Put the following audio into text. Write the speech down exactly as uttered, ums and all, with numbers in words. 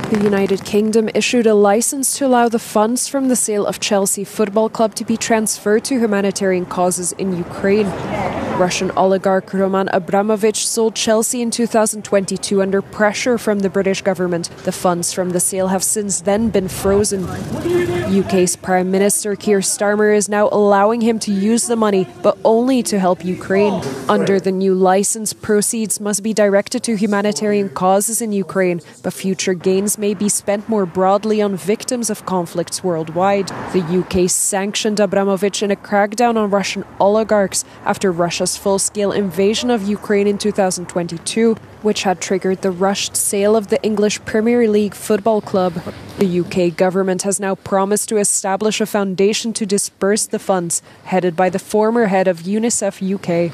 The United Kingdom issued a license to allow the funds from the sale of Chelsea Football Club to be transferred to humanitarian causes in Ukraine. Russian oligarch Roman Abramovich sold Chelsea in two thousand twenty-two under pressure from the British government. The funds from the sale have since then been frozen. U K's Prime Minister Keir Starmer is now allowing him to use the money, but only to help Ukraine. Under the new license, proceeds must be directed to humanitarian causes in Ukraine, but future gains may be spent more broadly on victims of conflicts worldwide. The U K sanctioned Abramovich in a crackdown on Russian oligarchs after Russia's full-scale invasion of Ukraine in two thousand twenty-two, which had triggered the rushed sale of the English Premier League football club. The U K government has now promised to establish a foundation to disburse the funds, headed by the former head of UNICEF U K.